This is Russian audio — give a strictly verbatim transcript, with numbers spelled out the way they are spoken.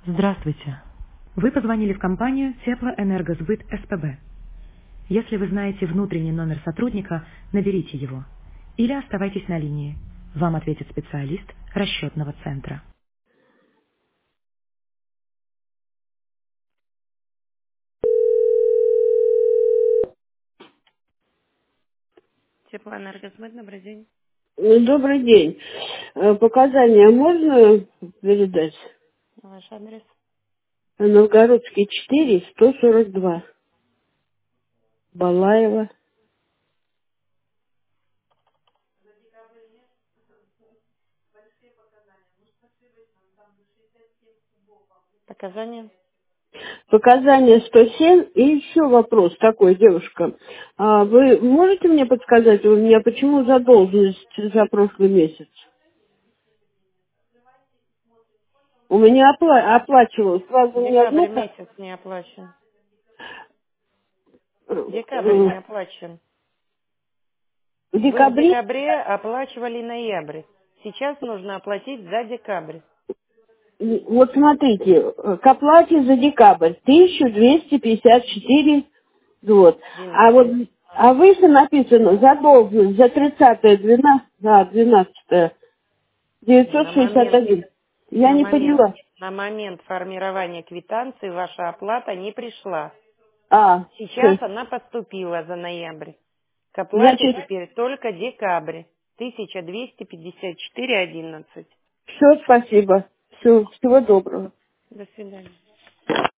Здравствуйте. Вы позвонили в компанию Теплоэнергосбыт СПБ. Если вы знаете внутренний номер сотрудника, наберите его. Или оставайтесь на линии. Вам ответит специалист расчетного центра. Теплоэнергосбыт, добрый день. Э, Добрый день. Э, Показания можно передать? Ваш адрес? Новгородский четыре, сто сорок два. Балаева. Показания? Показания сто семь. И еще вопрос такой, девушка. А вы можете мне подсказать, у меня почему задолженность за прошлый месяц? У меня опла- оплачивалось сразу не Декабрь одно, ка- месяц не оплачен. э, Декабрь э, не оплачен. в Вы в декабре. декабре оплачивали ноябрь. Сейчас нужно оплатить за декабрь. Вот смотрите, э, к оплате за декабрь тысяча двести пятьдесят четыре. Вот. А вот одиннадцать. а выше написано задолженность за тридцатое двенадцатое, да, двенадцатое девятьсот На шестьдесят момент один. Я На не момент, поняла. на момент формирования квитанции ваша оплата не пришла. А, Сейчас она поступила за ноябрь. К оплате значит, теперь только декабрь. тысяча двести пятьдесят четыре одиннадцать. все, спасибо. Все, всего доброго. До свидания.